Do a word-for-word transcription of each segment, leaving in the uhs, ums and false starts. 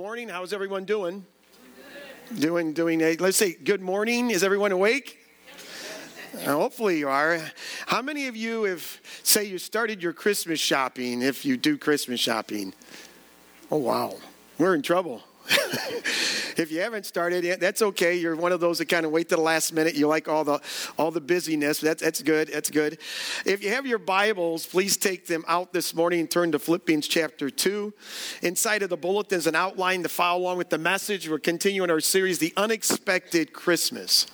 morning. How's everyone doing? Doing, doing, a, let's say good morning. Is everyone awake? Uh, hopefully you are. How many of you have, say you started your Christmas shopping, if you do Christmas shopping? Oh, wow. We're in trouble. If you haven't started, that's okay. You're one of those that kind of wait to the last minute. You like all the all the busyness. That's that's good. That's good. If you have your Bibles, please take them out this morning and turn to Philippians chapter two. Inside of the bulletin is an outline to follow along with the message. We're continuing our series, The Unexpected Christmas.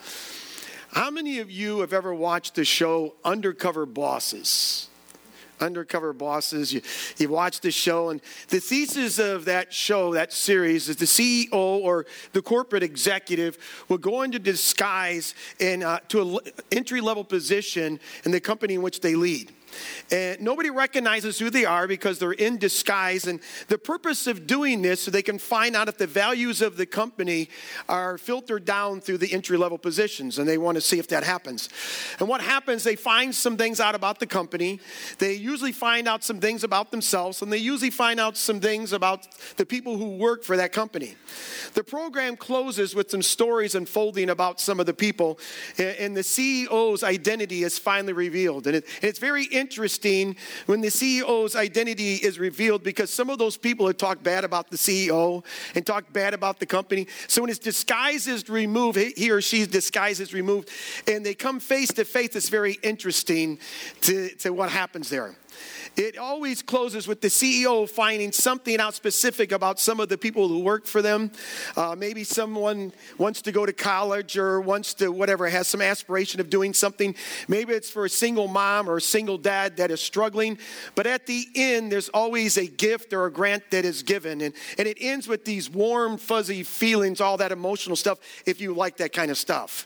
How many of you have ever watched the show Undercover Bosses? Undercover Bosses. You, you watch the show, and the thesis of that show, that series, is the C E O or the corporate executive will go into disguise and uh, to an entry-level position in the company in which they lead. And nobody recognizes who they are because they're in disguise. And the purpose of doing this so they can find out if the values of the company are filtered down through the entry-level positions. And they want to see if that happens. And what happens, they find some things out about the company. They usually find out some things about themselves. And they usually find out some things about the people who work for that company. The program closes with some stories unfolding about some of the people. And the C E O's identity is finally revealed. And, it, and it's very interesting when the C E O's identity is revealed, because some of those people have talked bad about the C E O and talked bad about the company. So when his disguise is removed, he or she's disguise is removed, and they come face to face, it's very interesting to, to what happens there. It always closes with the C E O finding something out specific about some of the people who work for them. Uh, maybe someone wants to go to college or wants to whatever, has some aspiration of doing something. Maybe it's for a single mom or a single dad that is struggling. But at the end, there's always a gift or a grant that is given. And, and it ends with these warm, fuzzy feelings, all that emotional stuff, if you like that kind of stuff.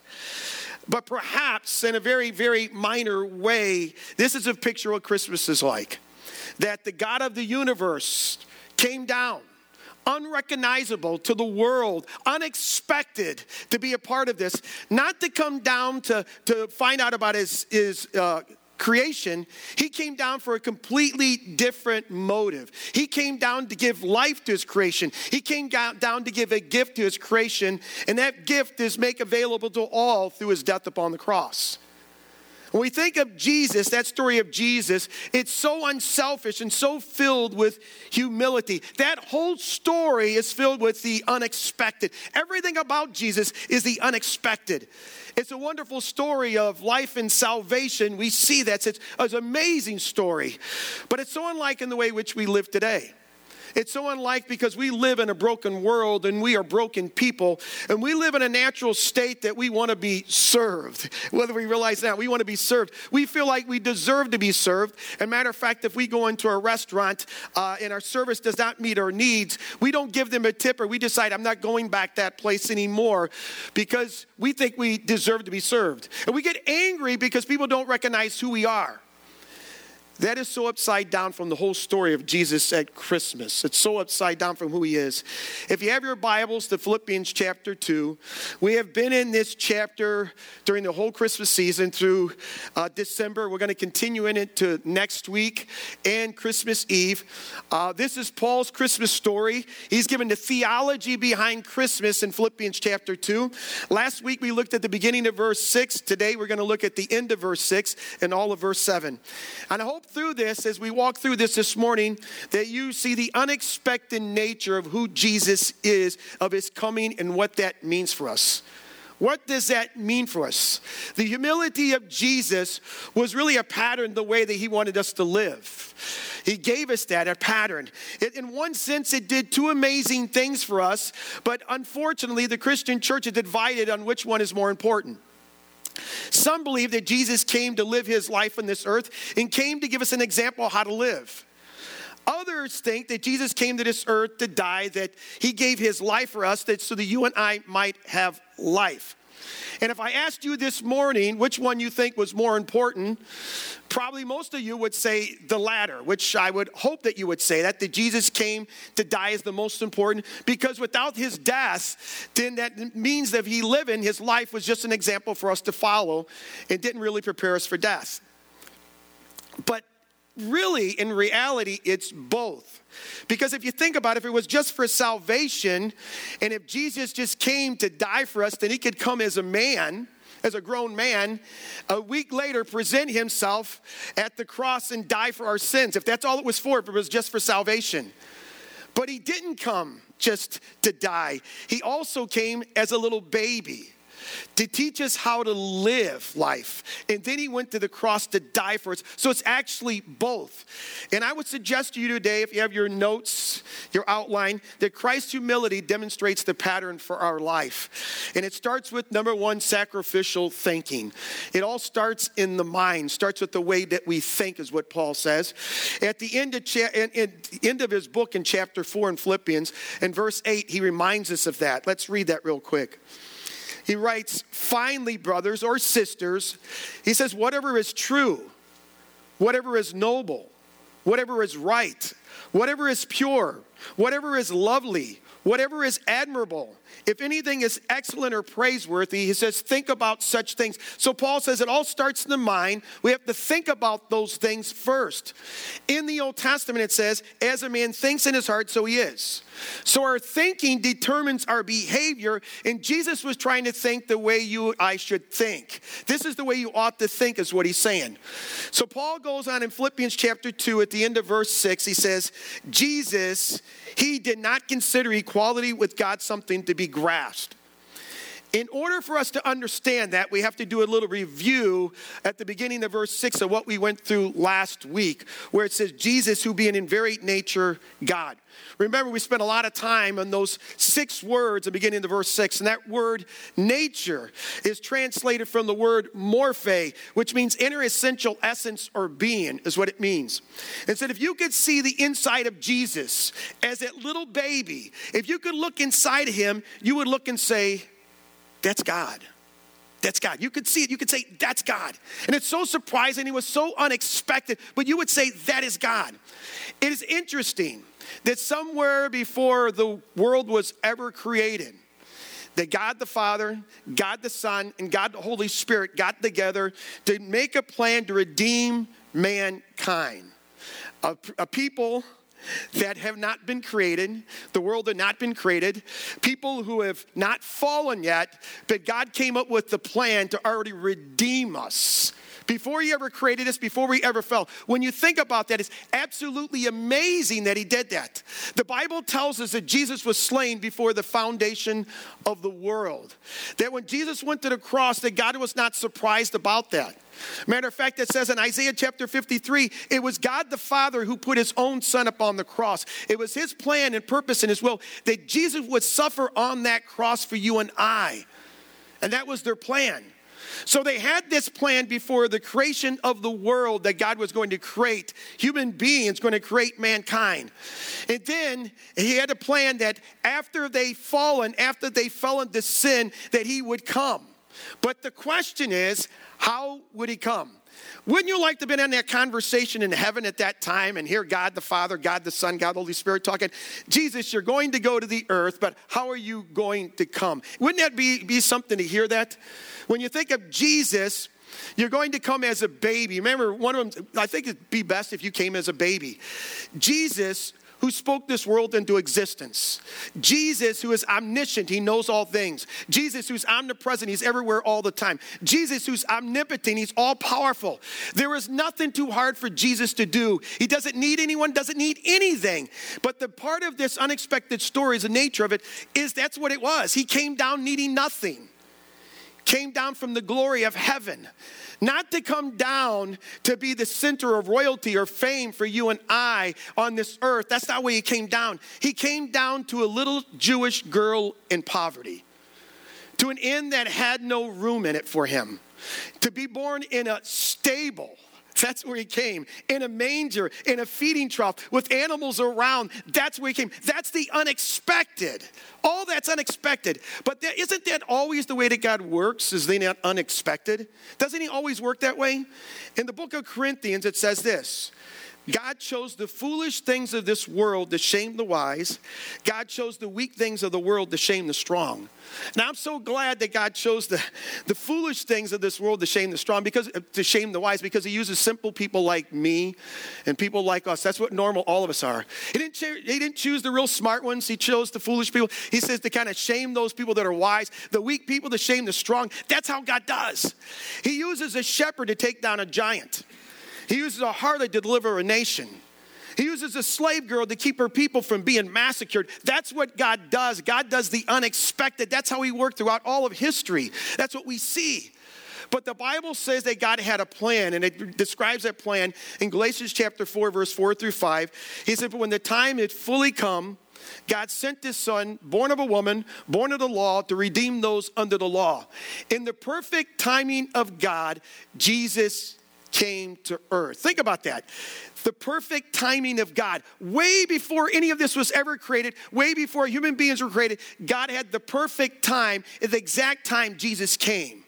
But perhaps in a very, very minor way, this is a picture of what Christmas is like. That the God of the universe came down, unrecognizable to the world, unexpected to be a part of this. Not to come down to, to find out about his, his uh, creation. He came down for a completely different motive. He came down to give life to his creation. He came down to give a gift to his creation, and that gift is made available to all through his death upon the cross. When we think of Jesus, that story of Jesus, it's so unselfish and so filled with humility. That whole story is filled with the unexpected. Everything about Jesus is the unexpected. It's a wonderful story of life and salvation. We see that. It's, it's an amazing story. But it's so unlike in the way in which we live today. It's so unlike because we live in a broken world and we are broken people. And we live in a natural state that we want to be served. Whether we realize that, we want to be served. We feel like we deserve to be served. As a matter of fact, if we go into a restaurant uh, and our service does not meet our needs, we don't give them a tip, or we decide I'm not going back that place anymore because we think we deserve to be served. And we get angry because people don't recognize who we are. That is so upside down from the whole story of Jesus at Christmas. It's so upside down from who he is. If you have your Bibles to Philippians chapter two, we have been in this chapter during the whole Christmas season through uh, December. We're going to continue in it to next week and Christmas Eve. Uh, this is Paul's Christmas story. He's given the theology behind Christmas in Philippians chapter two. Last week we looked at the beginning of verse six. Today we're going to look at the end of verse six and all of verse seven. And I hope through this, as we walk through this this morning, that you see the unexpected nature of who Jesus is, of his coming, and what that means for us. What does that mean for us? The humility of Jesus was really a pattern, the way that he wanted us to live. He gave us that, a pattern. It, in one sense, it did two amazing things for us, but unfortunately, the Christian church is divided on which one is more important. Some believe that Jesus came to live his life on this earth and came to give us an example of how to live. Others think that Jesus came to this earth to die, that he gave his life for us that so that you and I might have life. And if I asked you this morning which one you think was more important, probably most of you would say the latter, which I would hope that you would say that, that Jesus came to die is the most important, because without his death, then that means that if he lived in, his life was just an example for us to follow and didn't really prepare us for death. But really, in reality, it's both. Because if you think about it, if it was just for salvation, and if Jesus just came to die for us, then he could come as a man, as a grown man, a week later present himself at the cross and die for our sins. If that's all it was for, if it was just for salvation. But he didn't come just to die. He also came as a little baby to teach us how to live life. And then he went to the cross to die for us. So it's actually both. And I would suggest to you today, if you have your notes, your outline, that Christ's humility demonstrates the pattern for our life. And it starts with, number one, sacrificial thinking. It all starts in the mind, starts with the way that we think, is what Paul says. At the end of, cha- in, in, end of his book in chapter four in Philippians, in verse eight, he reminds us of that. Let's read that real quick. He writes, finally, brothers or sisters, he says, whatever is true, whatever is noble, whatever is right, whatever is pure, whatever is lovely, whatever is admirable, if anything is excellent or praiseworthy, he says, think about such things. So Paul says it all starts in the mind. We have to think about those things first. In the Old Testament, it says, as a man thinks in his heart, so he is. So our thinking determines our behavior, and Jesus was trying to think the way you and I should think. This is the way you ought to think, is what he's saying. So Paul goes on in Philippians chapter two, at the end of verse six, he says, Jesus, he did not consider equality with God something to be grasped. In order for us to understand that, we have to do a little review at the beginning of verse six of what we went through last week, where it says, Jesus, who being in very nature God. Remember, we spent a lot of time on those six words at the beginning of verse six, and that word nature is translated from the word morphe, which means inner essential essence or being, is what it means. And said, if you could see the inside of Jesus as that little baby, if you could look inside of him, you would look and say, that's God. That's God. You could see it. You could say, that's God. And it's so surprising. It was so unexpected. But you would say, that is God. It is interesting that somewhere before the world was ever created, that God the Father, God the Son, and God the Holy Spirit got together to make a plan to redeem mankind. A, a people that have not been created, the world had not been created, people who have not fallen yet, but God came up with the plan to already redeem us. Before he ever created us, before we ever fell. When you think about that, it's absolutely amazing that he did that. The Bible tells us that Jesus was slain before the foundation of the world. That when Jesus went to the cross, that God was not surprised about that. Matter of fact, it says in Isaiah chapter fifty-three, it was God the Father who put his own son upon the cross. It was his plan and purpose and his will that Jesus would suffer on that cross for you and I. And that was their plan. So they had this plan before the creation of the world, that God was going to create human beings, going to create mankind. And then he had a plan that after they fallen, after they fell into sin, that he would come. But the question is, how would he come? Wouldn't you like to have been in that conversation in heaven at that time and hear God the Father, God the Son, God the Holy Spirit talking, Jesus, you're going to go to the earth, but how are you going to come? Wouldn't that be, be something to hear that? When you think of Jesus, you're going to come as a baby. Remember, one of them, I think it'd be best if you came as a baby. Jesus, who spoke this world into existence. Jesus, who is omniscient, he knows all things. Jesus, who's omnipresent, he's everywhere all the time. Jesus, who's omnipotent, he's all powerful. There is nothing too hard for Jesus to do. He doesn't need anyone, doesn't need anything. But the part of this unexpected story, is the nature of it, is that's what it was. He came down needing nothing. Came down from the glory of heaven. Not to come down to be the center of royalty or fame for you and I on this earth. That's not why he came down. He came down to a little Jewish girl in poverty. To an inn that had no room in it for him. To be born in a stable. That's where he came. In a manger, in a feeding trough, with animals around. That's where he came. That's the unexpected. All that's unexpected. But that, isn't that always the way that God works? Is they not unexpected? Doesn't he always work that way? In the book of Corinthians, it says this, God chose the foolish things of this world to shame the wise. God chose the weak things of the world to shame the strong. Now I'm so glad that God chose the, the foolish things of this world to shame the strong, because to shame the wise, because he uses simple people like me and people like us. That's what normal all of us are. He didn't, cho- he didn't choose the real smart ones. He chose the foolish people. He says to kind of shame those people that are wise, the weak people to shame the strong. That's how God does. He uses a shepherd to take down a giant. He uses a harlot to deliver a nation. He uses a slave girl to keep her people from being massacred. That's what God does. God does the unexpected. That's how he worked throughout all of history. That's what we see. But the Bible says that God had a plan, and it describes that plan in Galatians chapter four, verse four through five. He said, but when the time had fully come, God sent his son, born of a woman, born of the law, to redeem those under the law. In the perfect timing of God, Jesus came to earth. Think about that. The perfect timing of God. Way before any of this was ever created, way before human beings were created, God had the perfect time, at the exact time Jesus came.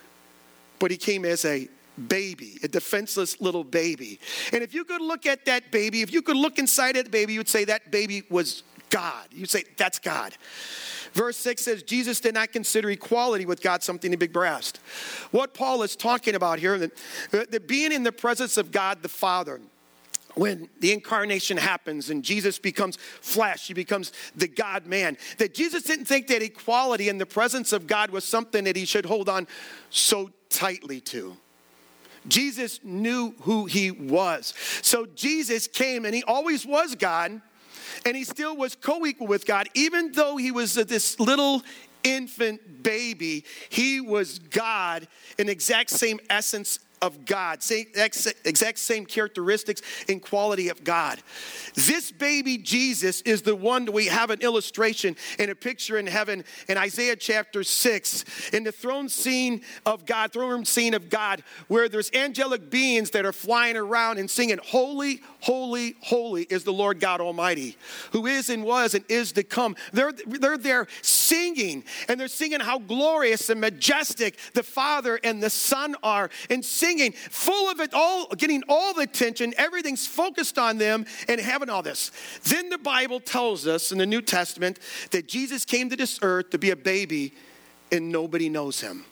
But he came as a baby, a defenseless little baby. And if you could look at that baby, if you could look inside that baby, you would say that baby was God. You'd say, that's God. Verse six says, Jesus did not consider equality with God something to be grasped. What Paul is talking about here, that, that being in the presence of God the Father, when the incarnation happens and Jesus becomes flesh, he becomes the God-man, that Jesus didn't think that equality in the presence of God was something that he should hold on so tightly to. Jesus knew who he was. So Jesus came, and he always was God, and he still was co-equal with God. Even though he was this little infant baby, he was God in exact same essence of God, same, exact same characteristics and quality of God. This baby Jesus is the one that we have an illustration and a picture in heaven in Isaiah chapter six, in the throne scene of God, throne room scene of God, where there's angelic beings that are flying around and singing, holy, holy, holy is the Lord God Almighty, who is and was and is to come. They're, they're there singing, and they're singing how glorious and majestic the Father and the Son are, and singing full of it all, getting all the attention. Everything's focused on them and having all this. Then the Bible tells us in the New Testament that Jesus came to this earth to be a baby, and nobody knows him.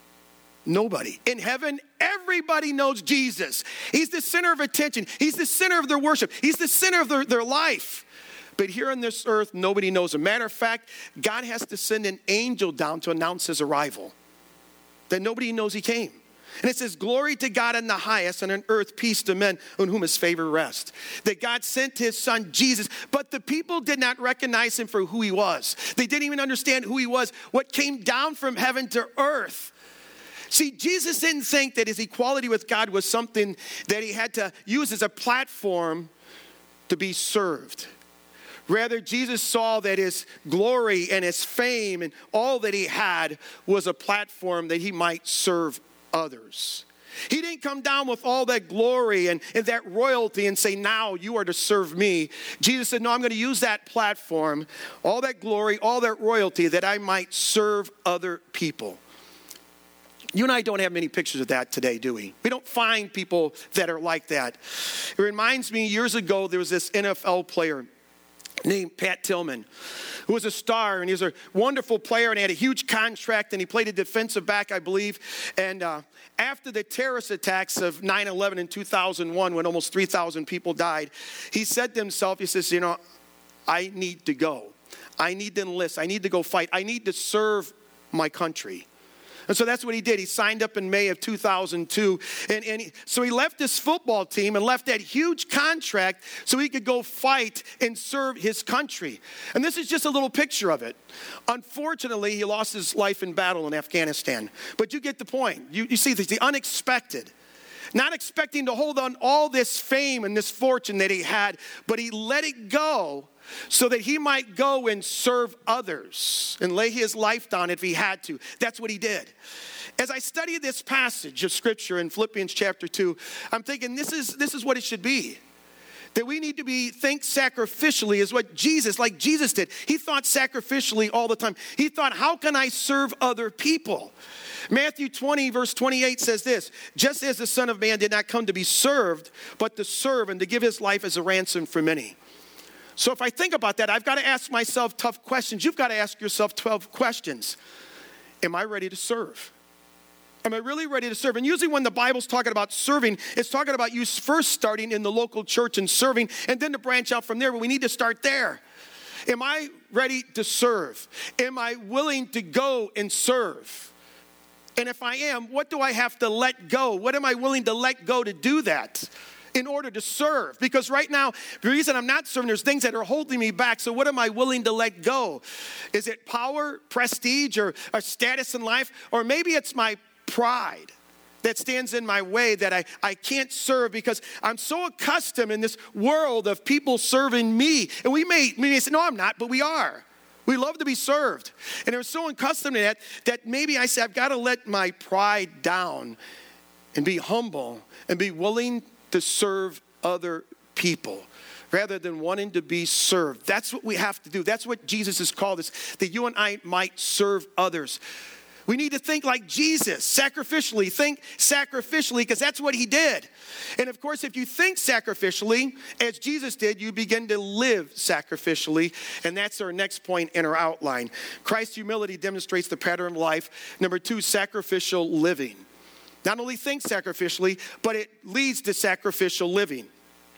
Nobody. In heaven, everybody knows Jesus. He's the center of attention. He's the center of their worship. He's the center of their, their life. But here on this earth, nobody knows him. Matter of fact, God has to send an angel down to announce his arrival, that nobody knows he came. And it says, glory to God in the highest, and on earth peace to men on whom his favor rests. That God sent his son Jesus, but the people did not recognize him for who he was. They didn't even understand who he was, what came down from heaven to earth. See, Jesus didn't think that his equality with God was something that he had to use as a platform to be served. Rather, Jesus saw that his glory and his fame and all that he had was a platform that he might serve others. He didn't come down with all that glory and, and that royalty and say, now you are to serve me. Jesus said, no, I'm going to use that platform, all that glory, all that royalty, that I might serve other people. You and I don't have many pictures of that today, do we? We don't find people that are like that. It reminds me, years ago, there was this N F L player named Pat Tillman, who was a star, and he was a wonderful player, and he had a huge contract, and he played a defensive back, I believe. And uh, after the terrorist attacks of nine eleven in two thousand one, when almost three thousand people died, he said to himself, he says, you know, I need to go. I need to enlist. I need to go fight. I need to serve my country. And so that's what he did. He signed up in May of two thousand two. And, and he, so he left his football team and left that huge contract so he could go fight and serve his country. And this is just a little picture of it. Unfortunately, he lost his life in battle in Afghanistan. But you get the point. You, you see, this, the unexpected. Not expecting to hold on all this fame and this fortune that he had, but he let it go so that he might go and serve others and lay his life down if he had to. That's what he did. As I study this passage of Scripture in Philippians chapter two, I'm thinking this is, this is what it should be. That we need to be think sacrificially is what Jesus, like Jesus did. He thought sacrificially all the time. He thought, how can I serve other people? Matthew twenty, verse twenty-eight says this, just as the Son of Man did not come to be served, but to serve and to give his life as a ransom for many. So if I think about that, I've got to ask myself tough questions. You've got to ask yourself twelve questions. Am I ready to serve? Am I really ready to serve? And usually when the Bible's talking about serving, it's talking about you first starting in the local church and serving, and then to branch out from there, but we need to start there. Am I ready to serve? Am I willing to go and serve? And if I am, what do I have to let go? What am I willing to let go to do that in order to serve? Because right now, the reason I'm not serving, there's things that are holding me back. So what am I willing to let go? Is it power, prestige, or a status in life? Or maybe it's my pride that stands in my way that I, I can't serve because I'm so accustomed in this world of people serving me. And we may, we may say, no, I'm not, but we are. We love to be served. And I'm so accustomed to that that maybe I say, I've got to let my pride down and be humble and be willing to serve other people rather than wanting to be served. That's what we have to do. That's what Jesus has called us, that you and I might serve others. We need to think like Jesus, sacrificially. Think sacrificially, because that's what he did. And of course, if you think sacrificially, as Jesus did, you begin to live sacrificially. And that's our next point in our outline. Christ's humility demonstrates the pattern of life. Number two, sacrificial living. Not only think sacrificially, but it leads to sacrificial living.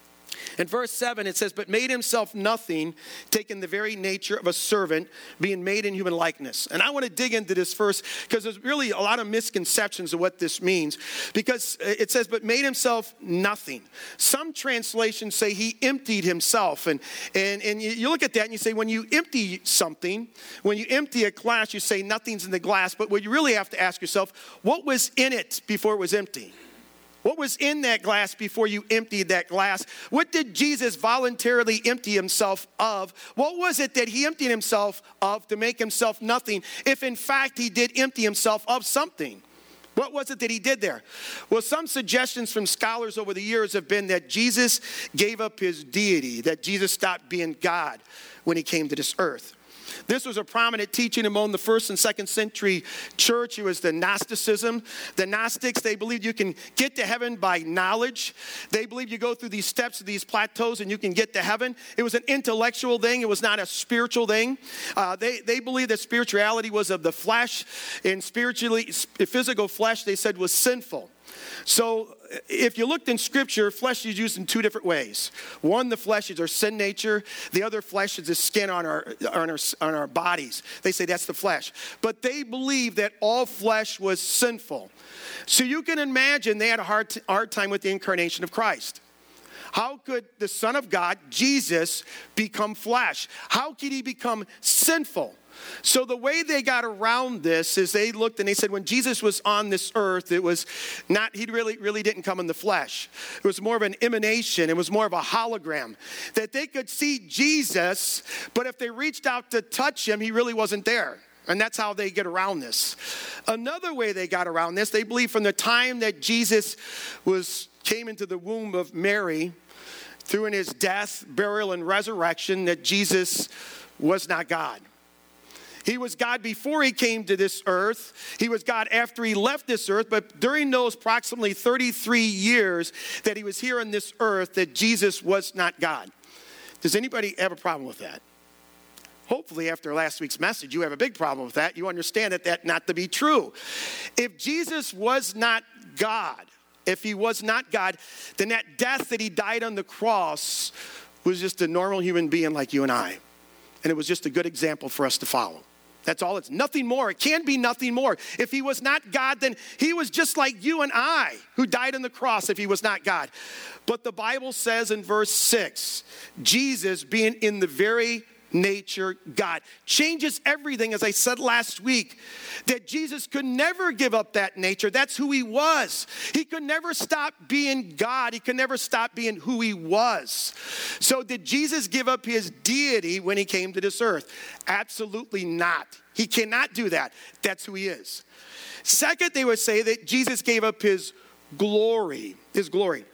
In verse seven, it says, but made himself nothing, taking the very nature of a servant, being made in human likeness. And I want to dig into this first because there's really a lot of misconceptions of what this means. Because it says, but made himself nothing. Some translations say he emptied himself. And, and, and you look at that and you say, when you empty something, when you empty a glass, you say nothing's in the glass. But what you really have to ask yourself, what was in it before it was empty? What was in that glass before you emptied that glass? What did Jesus voluntarily empty himself of? What was it that he emptied himself of to make himself nothing, if in fact he did empty himself of something? What was it that he did there? Well, some suggestions from scholars over the years have been that Jesus gave up his deity, that Jesus stopped being God when he came to this earth. This was a prominent teaching among the first and second century church. It was the Gnosticism. The Gnostics, they believed you can get to heaven by knowledge. They believed you go through these steps, these plateaus, and you can get to heaven. It was an intellectual thing. It was not a spiritual thing. Uh, they, they believed that spirituality was of the flesh, and spiritually, physical flesh, they said, was sinful. So if you looked in Scripture, flesh is used in two different ways. One, the flesh is our sin nature. The other flesh is the skin on our, on our, on our bodies. They say that's the flesh. But they believe that all flesh was sinful. So you can imagine they had a hard, t- hard time with the incarnation of Christ. How could the Son of God, Jesus, become flesh? How could he become sinful? So the way they got around this is they looked and they said when Jesus was on this earth, it was not, he really, really didn't come in the flesh. It was more of an emanation. It was more of a hologram. That they could see Jesus, but if they reached out to touch him, he really wasn't there. And that's how they get around this. Another way they got around this, they believe from the time that Jesus was came into the womb of Mary, through in his death, burial, and resurrection, that Jesus was not God. He was God before he came to this earth. He was God after he left this earth. But during those approximately thirty-three years that he was here on this earth, that Jesus was not God. Does anybody have a problem with that? Hopefully after last week's message, you have a big problem with that. You understand that that not to be true. If Jesus was not God, if he was not God, then that death that he died on the cross was just a normal human being like you and I. And it was just a good example for us to follow. That's all. It's nothing more. It can be nothing more. If he was not God, then he was just like you and I who died on the cross if he was not God. But the Bible says in verse six, Jesus being in the very nature God changes everything, as I said last week, that Jesus could never give up that nature. That's who he was. He could never stop being God. He could never stop being who he was. So did Jesus give up his deity when he came to this earth? Absolutely not. He cannot do that. That's who he is. Second, they would say that Jesus gave up his glory, his glory.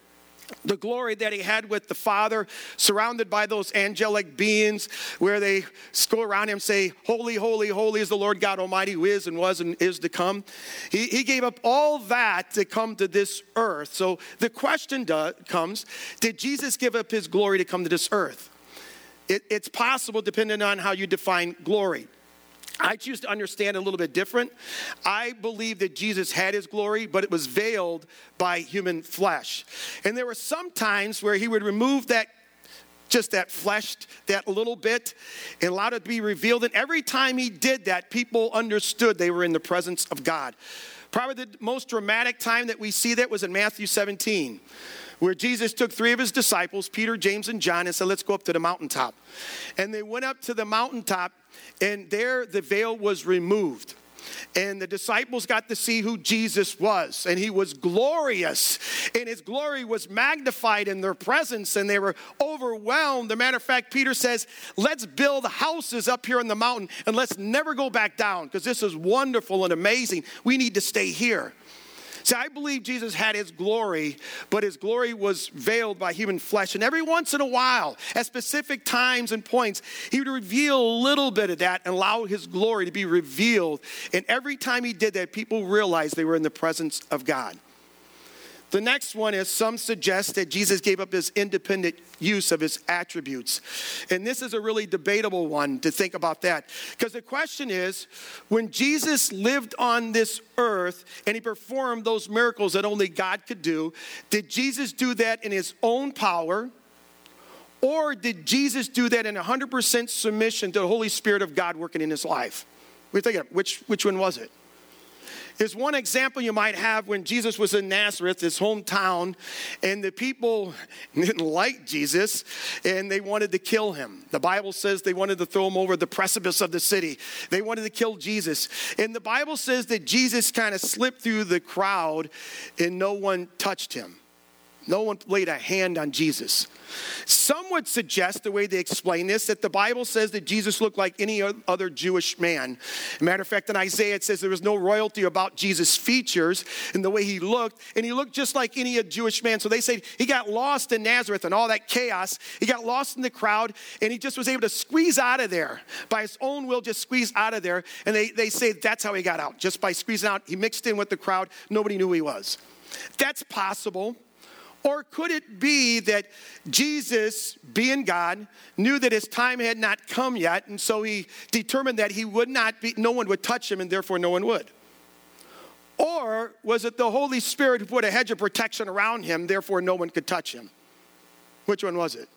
the glory that he had with the Father, surrounded by those angelic beings, where they go around him and say, holy, holy, holy is the Lord God Almighty, who is and was and is to come. He, he gave up all that to come to this earth. So the question do, comes, did Jesus give up his glory to come to this earth? It, it's possible, depending on how you define glory. I choose to understand it a little bit different. I believe that Jesus had his glory, but it was veiled by human flesh. And there were some times where he would remove that, just that flesh, that little bit, and allow it to be revealed. And every time he did that, people understood they were in the presence of God. Probably the most dramatic time that we see that was in Matthew seventeen, where Jesus took three of his disciples, Peter, James, and John, and said, let's go up to the mountaintop. And they went up to the mountaintop, and there the veil was removed. And the disciples got to see who Jesus was. And he was glorious. And his glory was magnified in their presence. And they were overwhelmed. As a matter of fact, Peter says, let's build houses up here on the mountain. And let's never go back down. Because this is wonderful and amazing. We need to stay here. See, I believe Jesus had his glory, but his glory was veiled by human flesh. And every once in a while, at specific times and points, he would reveal a little bit of that and allow his glory to be revealed. And every time he did that, people realized they were in the presence of God. The next one is, some suggest that Jesus gave up his independent use of his attributes. And this is a really debatable one to think about that. Because the question is, when Jesus lived on this earth and he performed those miracles that only God could do, did Jesus do that in his own power? Or did Jesus do that in one hundred percent submission to the Holy Spirit of God working in his life? We think of which, which one was it? There's one example you might have when Jesus was in Nazareth, his hometown, and the people didn't like Jesus, and they wanted to kill him. The Bible says they wanted to throw him over the precipice of the city. They wanted to kill Jesus. And the Bible says that Jesus kind of slipped through the crowd, and no one touched him. No one laid a hand on Jesus. Some would suggest, the way they explain this, that the Bible says that Jesus looked like any other Jewish man. As a matter of fact, in Isaiah, it says there was no royalty about Jesus' features and the way he looked, and he looked just like any Jewish man. So they say he got lost in Nazareth and all that chaos. He got lost in the crowd, and he just was able to squeeze out of there. By his own will, just squeeze out of there. And they, they say that's how he got out. Just by squeezing out, he mixed in with the crowd. Nobody knew who he was. That's possible. Or could it be that Jesus, being God, knew that his time had not come yet, and so he determined that he would not be, no one would touch him, and therefore no one would? Or was it the Holy Spirit who put a hedge of protection around him, therefore no one could touch him? Which one was it?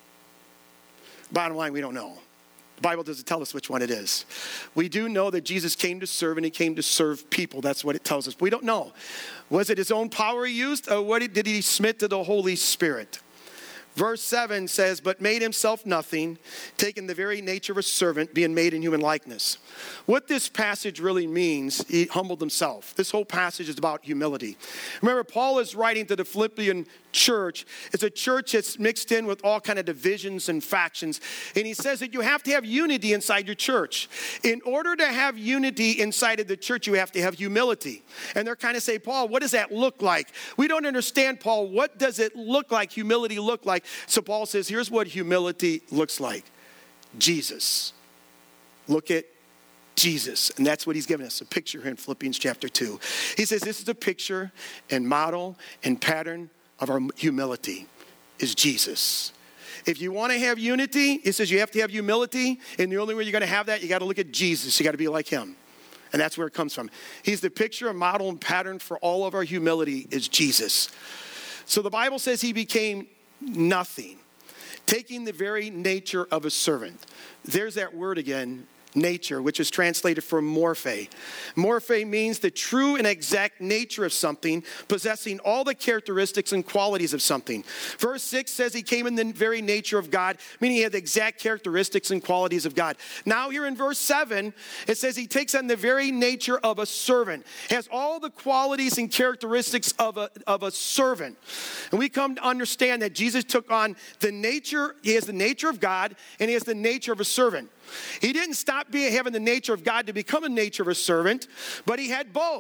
Bottom line, we don't know. The Bible doesn't tell us which one it is. We do know that Jesus came to serve, and he came to serve people. That's what it tells us. We don't know. Was it his own power he used, or what did he submit to the Holy Spirit? Verse seven says, but made himself nothing, taking the very nature of a servant, being made in human likeness. What this passage really means, he humbled himself. This whole passage is about humility. Remember, Paul is writing to the Philippian church. It's a church that's mixed in with all kind of divisions and factions. And he says that you have to have unity inside your church. In order to have unity inside of the church, you have to have humility. And they're kind of saying, Paul, what does that look like? We don't understand, Paul. What does it look like? Humility look like? So Paul says, here's what humility looks like. Jesus. Look at Jesus. And that's what he's given us, a picture here in Philippians chapter two. He says this is a picture and model and pattern of our humility is Jesus. If you want to have unity, it says you have to have humility. And the only way you're going to have that, you got to look at Jesus. You got to be like him. And that's where it comes from. He's the picture, model, and pattern for all of our humility is Jesus. So the Bible says he became nothing, taking the very nature of a servant. There's that word again, nature, which is translated from morphe. Morphe means the true and exact nature of something, possessing all the characteristics and qualities of something. Verse six says he came in the very nature of God, meaning he had the exact characteristics and qualities of God. Now here in verse seven, it says he takes on the very nature of a servant, has all the qualities and characteristics of a, of a servant. And we come to understand that Jesus took on the nature, he has the nature of God, and he has the nature of a servant. He didn't stop being having the nature of God to become a nature of a servant, but he had both.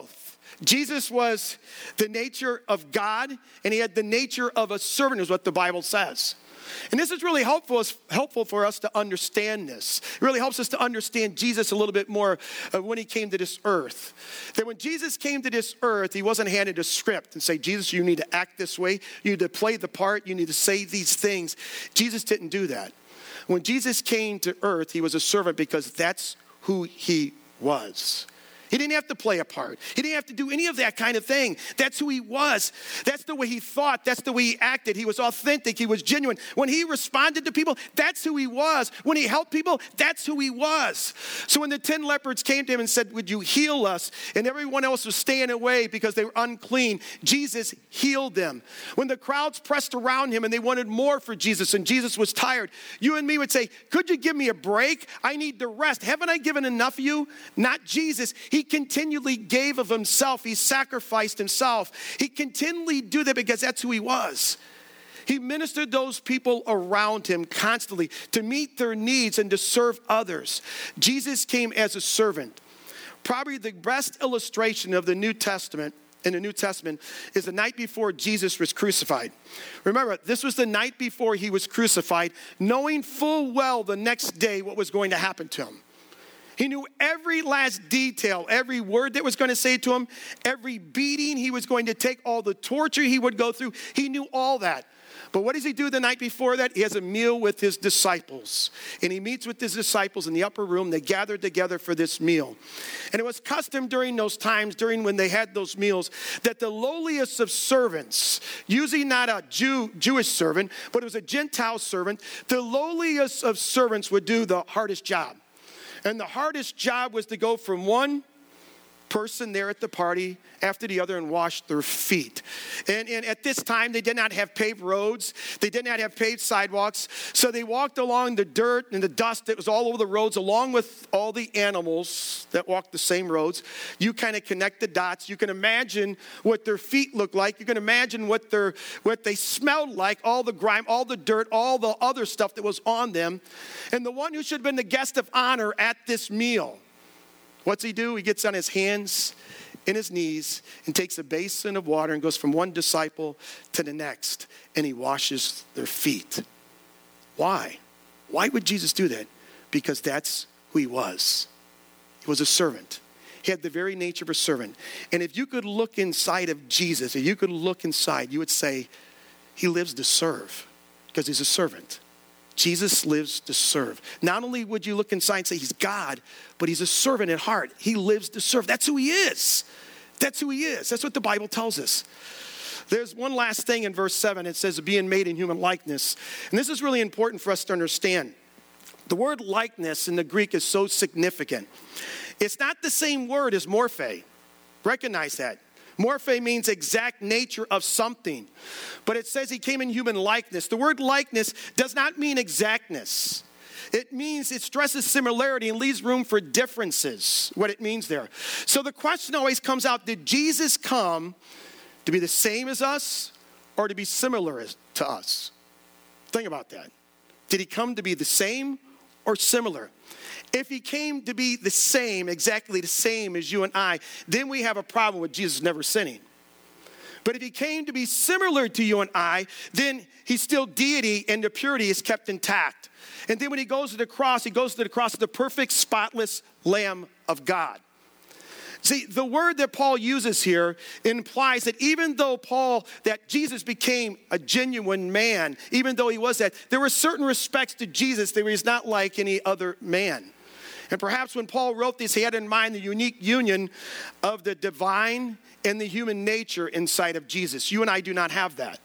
Jesus was the nature of God, and he had the nature of a servant, is what the Bible says. And this is really helpful, helpful for us to understand this. It really helps us to understand Jesus a little bit more uh, when he came to this earth. That when Jesus came to this earth, he wasn't handed a script and say, Jesus, you need to act this way. You need to play the part. You need to say these things. Jesus didn't do that. When Jesus came to earth, he was a servant because that's who he was. He didn't have to play a part. He didn't have to do any of that kind of thing. That's who he was. That's the way he thought. That's the way he acted. He was authentic. He was genuine. When he responded to people, that's who he was. When he helped people, that's who he was. So when the ten lepers came to him and said, would you heal us? And everyone else was staying away because they were unclean, Jesus healed them. When the crowds pressed around him and they wanted more for Jesus and Jesus was tired, you and me would say, could you give me a break? I need to rest. Haven't I given enough of you? Not Jesus. He continually gave of himself. He sacrificed himself. He continually did that because that's who he was. He ministered those people around him constantly to meet their needs and to serve others. Jesus came as a servant. Probably the best illustration of the New Testament in the New Testament is the night before Jesus was crucified. Remember, this was the night before he was crucified, knowing full well the next day what was going to happen to him. He knew every last detail, every word that was going to say to him, every beating he was going to take, all the torture he would go through. He knew all that. But what does he do the night before that? He has a meal with his disciples. And he meets with his disciples in the upper room. They gathered together for this meal. And it was custom during those times, during when they had those meals, that the lowliest of servants, usually not a Jew, Jewish servant, but it was a Gentile servant, the lowliest of servants would do the hardest job. And the hardest job was to go from one person there at the party after the other and wash their feet. And, and at this time, they did not have paved roads. They did not have paved sidewalks. So they walked along the dirt and the dust that was all over the roads, along with all the animals that walked the same roads. You kind of connect the dots. You can imagine what their feet looked like. You can imagine what their what they smelled like, all the grime, all the dirt, all the other stuff that was on them. And the one who should have been the guest of honor at this meal, what's he do? He gets on his hands and his knees and takes a basin of water and goes from one disciple to the next, and he washes their feet. Why? Why would Jesus do that? Because that's who he was. He was a servant. He had the very nature of a servant. And if you could look inside of Jesus, if you could look inside, you would say, he lives to serve because he's a servant. Jesus lives to serve. Not only would you look inside and say he's God, but he's a servant at heart. He lives to serve. That's who he is. That's who he is. That's what the Bible tells us. There's one last thing in verse seven. It says being made in human likeness. And this is really important for us to understand. The word likeness in the Greek is so significant. It's not the same word as morphe. Recognize that. Morphe means exact nature of something. But it says he came in human likeness. The word likeness does not mean exactness. It means it stresses similarity and leaves room for differences, what it means there. So the question always comes out, did Jesus come to be the same as us or to be similar to us? Think about that. Did he come to be the same or similar? If he came to be the same, exactly the same as you and I, then we have a problem with Jesus never sinning. But if he came to be similar to you and I, then he's still deity and the purity is kept intact. And then when he goes to the cross, he goes to the cross, the perfect, spotless Lamb of God. See, the word that Paul uses here implies that even though Paul, that Jesus became a genuine man, even though he was that, there were certain respects to Jesus that he was not like any other man. And perhaps when Paul wrote this, he had in mind the unique union of the divine and the human nature inside of Jesus. You and I do not have that.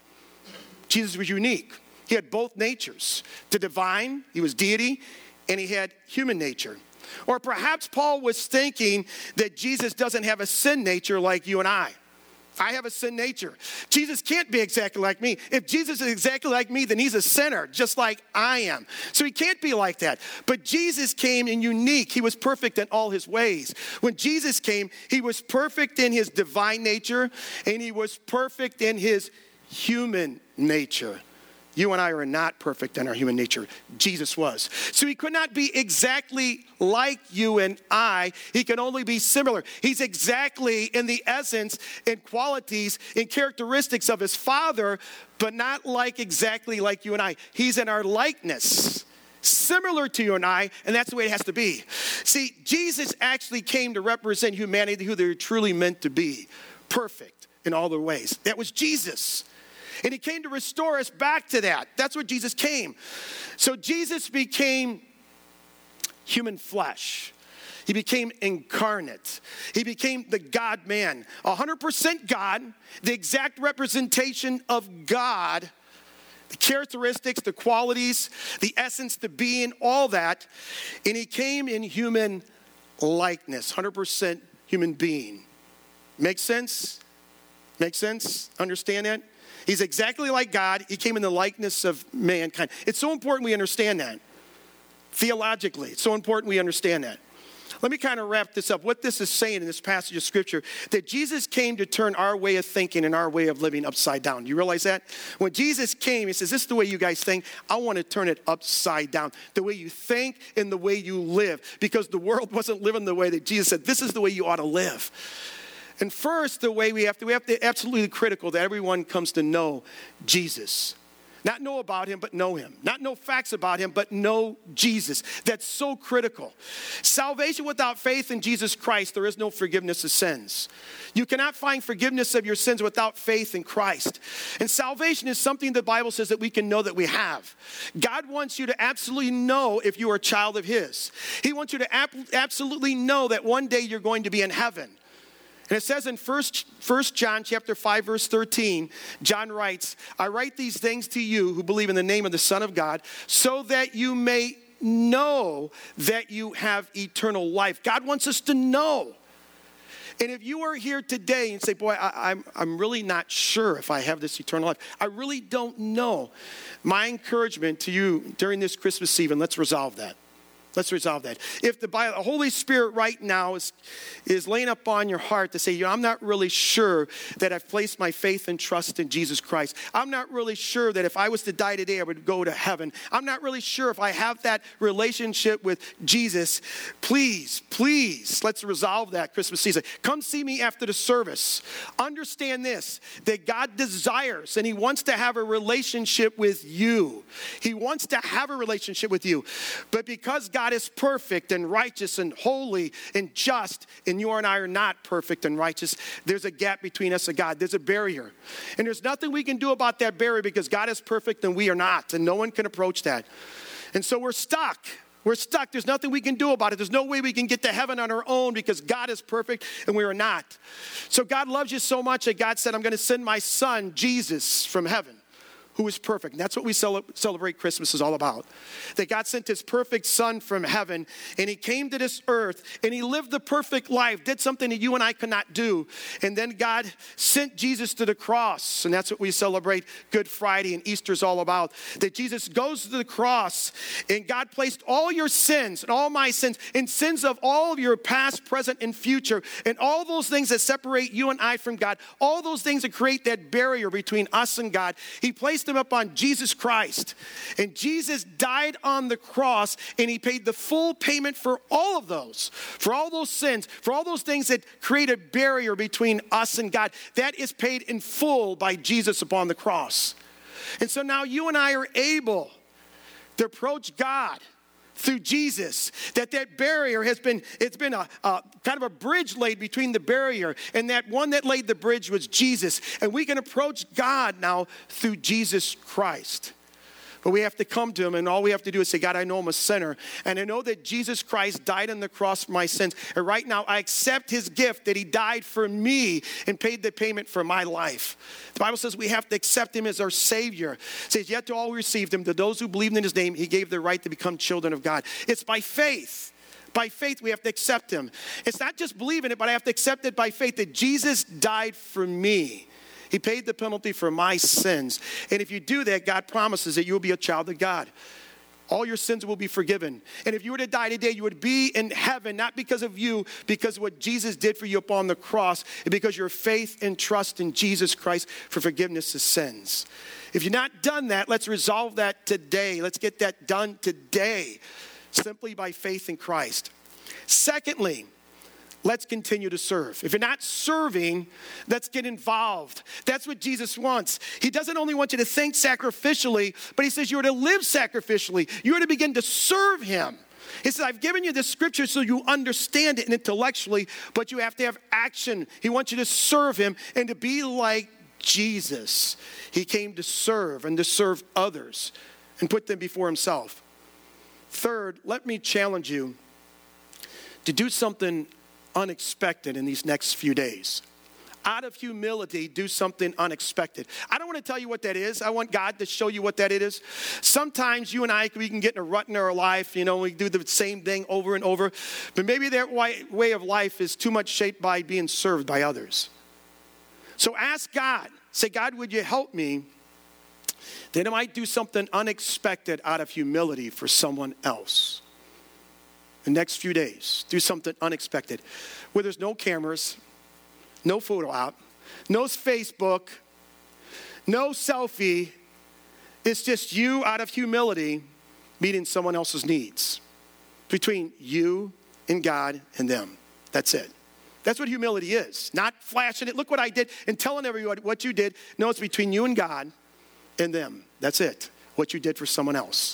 Jesus was unique. He had both natures. The divine, he was deity, and he had human nature. Or perhaps Paul was thinking that Jesus doesn't have a sin nature like you and I. I have a sin nature. Jesus can't be exactly like me. If Jesus is exactly like me, then he's a sinner, just like I am. So he can't be like that. But Jesus came in unique. He was perfect in all his ways. When Jesus came, he was perfect in his divine nature, and he was perfect in his human nature. You and I are not perfect in our human nature. Jesus was. So he could not be exactly like you and I. He can only be similar. He's exactly in the essence, in qualities, in characteristics of his Father, but not like exactly like you and I. He's in our likeness, similar to you and I, and that's the way it has to be. See, Jesus actually came to represent humanity who they're truly meant to be, perfect in all their ways. That was Jesus. And he came to restore us back to that. That's what Jesus came. So Jesus became human flesh. He became incarnate. He became the God-man. one hundred percent God, the exact representation of God, the characteristics, the qualities, the essence, the being, all that. And he came in human likeness, one hundred percent human being. Make sense? Make sense? Understand that? He's exactly like God. He came in the likeness of mankind. It's so important we understand that. Theologically, it's so important we understand that. Let me kind of wrap this up. What this is saying in this passage of Scripture, that Jesus came to turn our way of thinking and our way of living upside down. Do you realize that? When Jesus came, he says, this is the way you guys think. I want to turn it upside down. The way you think and the way you live. Because the world wasn't living the way that Jesus said, this is the way you ought to live. And first, the way we have to, we have to absolutely critical that everyone comes to know Jesus. Not know about him, but know him. Not know facts about him, but know Jesus. That's so critical. Salvation without faith in Jesus Christ, there is no forgiveness of sins. You cannot find forgiveness of your sins without faith in Christ. And salvation is something the Bible says that we can know that we have. God wants you to absolutely know if you are a child of his. He wants you to ab- absolutely know that one day you're going to be in heaven. And it says in First John chapter five, verse thirteen, John writes, I write these things to you who believe in the name of the Son of God, so that you may know that you have eternal life. God wants us to know. And if you are here today and say, boy, I, I'm, I'm really not sure if I have this eternal life. I really don't know. My encouragement to you during this Christmas season, let's resolve that. Let's resolve that. If the, Bible, the Holy Spirit right now is, is laying up on your heart to say, you know, I'm not really sure that I've placed my faith and trust in Jesus Christ. I'm not really sure that if I was to die today, I would go to heaven. I'm not really sure if I have that relationship with Jesus. Please, please, let's resolve that Christmas season. Come see me after the service. Understand this, that God desires and he wants to have a relationship with you. He wants to have a relationship with you. But because God God is perfect and righteous and holy and just, and you and I are not perfect and righteous, there's a gap between us and God. There's a barrier. And there's nothing we can do about that barrier because God is perfect and we are not, and no one can approach that. And so we're stuck. We're stuck. There's nothing we can do about it. There's no way we can get to heaven on our own because God is perfect and we are not. So God loves you so much that God said, I'm going to send my son, Jesus, from heaven, who is perfect. And that's what we celebrate Christmas is all about. That God sent his perfect son from heaven, and he came to this earth, and he lived the perfect life, did something that you and I could not do. And then God sent Jesus to the cross, and that's what we celebrate Good Friday and Easter's all about. That Jesus goes to the cross, and God placed all your sins and all my sins, and sins of all of your past, present, and future, and all those things that separate you and I from God, all those things that create that barrier between us and God, he placed them up on Jesus Christ. And Jesus died on the cross, and he paid the full payment for all of those, for all those sins, for all those things that create a barrier between us and God. That is paid in full by Jesus upon the cross. And so now you and I are able to approach God through Jesus, that that barrier has been, it's been a, a kind of a bridge laid between the barrier, and that one that laid the bridge was Jesus. And we can approach God now through Jesus Christ. But we have to come to him, and all we have to do is say, God, I know I'm a sinner, and I know that Jesus Christ died on the cross for my sins. And right now, I accept his gift that he died for me and paid the payment for my life. The Bible says we have to accept him as our Savior. It says, yet to all who received him, to those who believed in his name, he gave the right to become children of God. It's by faith. By faith, we have to accept him. It's not just believe in it, but I have to accept it by faith that Jesus died for me. He paid the penalty for my sins. And if you do that, God promises that you will be a child of God. All your sins will be forgiven. And if you were to die today, you would be in heaven, not because of you, because of what Jesus did for you upon the cross, and because your faith and trust in Jesus Christ for forgiveness of sins. If you've not done that, let's resolve that today. Let's get that done today, simply by faith in Christ. Secondly, let's continue to serve. If you're not serving, let's get involved. That's what Jesus wants. He doesn't only want you to think sacrificially, but he says you are to live sacrificially. You are to begin to serve him. He says, I've given you this scripture so you understand it intellectually, but you have to have action. He wants you to serve him and to be like Jesus. He came to serve and to serve others and put them before himself. Third, let me challenge you to do something unexpected in these next few days. Out of humility, do something unexpected. I don't want to tell you what that is. I want God to show you what that is. Sometimes you and I, we can get in a rut in our life. You know, we do the same thing over and over. But maybe that way of life is too much shaped by being served by others. So ask God. Say, God, would you help me? Then I might do something unexpected out of humility for someone else. The next few days, do something unexpected. Where there's no cameras, no photo op, no Facebook, no selfie. It's just you out of humility meeting someone else's needs. Between you and God and them. That's it. That's what humility is. Not flashing it, look what I did, and telling everyone what you did. No, it's between you and God and them. That's it. What you did for someone else.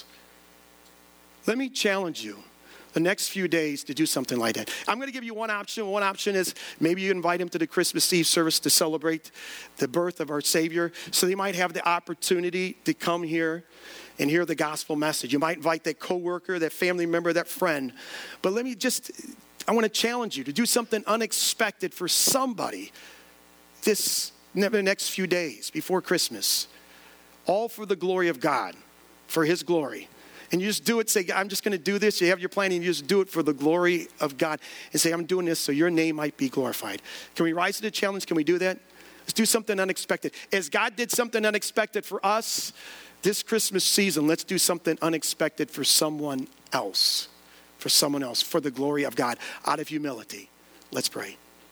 Let me challenge you the next few days to do something like that. I'm going to give you one option. One option is maybe you invite them to the Christmas Eve service to celebrate the birth of our Savior. So they might have the opportunity to come here and hear the gospel message. You might invite that coworker, that family member, that friend. But let me just, I want to challenge you to do something unexpected for somebody this the next few days before Christmas. All for the glory of God, for his glory. And you just do it, say, I'm just going to do this. You have your plan, and you just do it for the glory of God. And say, I'm doing this so your name might be glorified. Can we rise to the challenge? Can we do that? Let's do something unexpected. As God did something unexpected for us this Christmas season, let's do something unexpected for someone else. For someone else, for the glory of God, out of humility. Let's pray.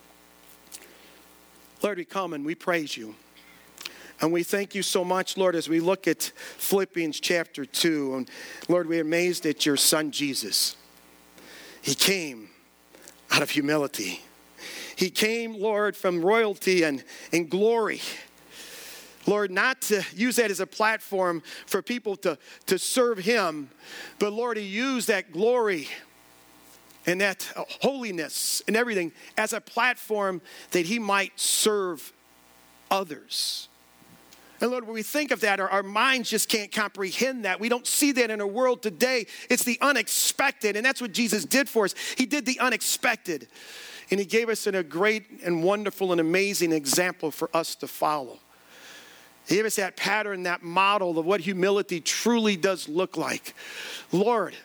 Lord, we come and we praise you. And we thank you so much, Lord, as we look at Philippians chapter two. And Lord, we're amazed at your son, Jesus. He came out of humility. He came, Lord, from royalty and, and glory. Lord, not to use that as a platform for people to, to serve him, but Lord, he used that glory and that holiness and everything as a platform that he might serve others. And Lord, when we think of that, our, our minds just can't comprehend that. We don't see that in our world today. It's the unexpected, and that's what Jesus did for us. He did the unexpected, and he gave us a great and wonderful and amazing example for us to follow. He gave us that pattern, that model of what humility truly does look like. Lord,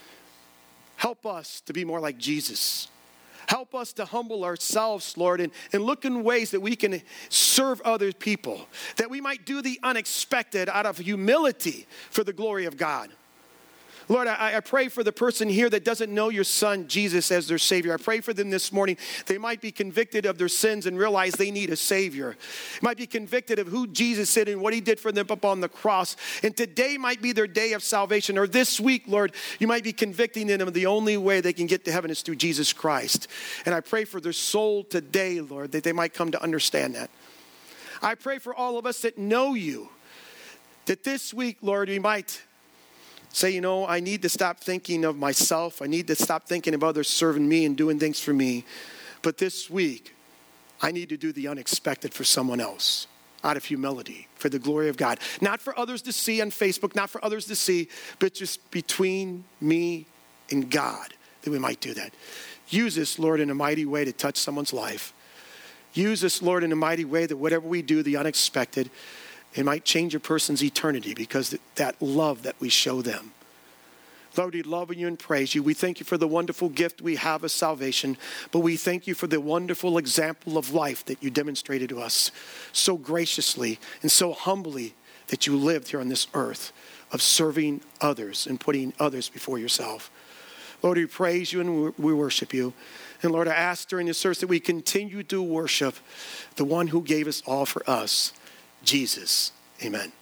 help us to be more like Jesus. Help us to humble ourselves, Lord, and, and look in ways that we can serve other people, that we might do the unexpected out of humility for the glory of God. Lord, I, I pray for the person here that doesn't know your son, Jesus, as their Savior. I pray for them this morning. They might be convicted of their sins and realize they need a Savior. Might be convicted of who Jesus is and what he did for them up on the cross. And today might be their day of salvation. Or this week, Lord, you might be convicting them of the only way they can get to heaven is through Jesus Christ. And I pray for their soul today, Lord, that they might come to understand that. I pray for all of us that know you, that this week, Lord, we might say, you know, I need to stop thinking of myself. I need to stop thinking of others serving me and doing things for me. But this week, I need to do the unexpected for someone else out of humility for the glory of God. Not for others to see on Facebook, not for others to see, but just between me and God that we might do that. Use this, Lord, in a mighty way to touch someone's life. Use this, Lord, in a mighty way that whatever we do, the unexpected, it might change a person's eternity because that love that we show them. Lord, we love you and praise you. We thank you for the wonderful gift we have of salvation, but we thank you for the wonderful example of life that you demonstrated to us so graciously and so humbly that you lived here on this earth of serving others and putting others before yourself. Lord, we praise you and we worship you. And Lord, I ask during this service that we continue to worship the one who gave us all for us, Jesus. Amen.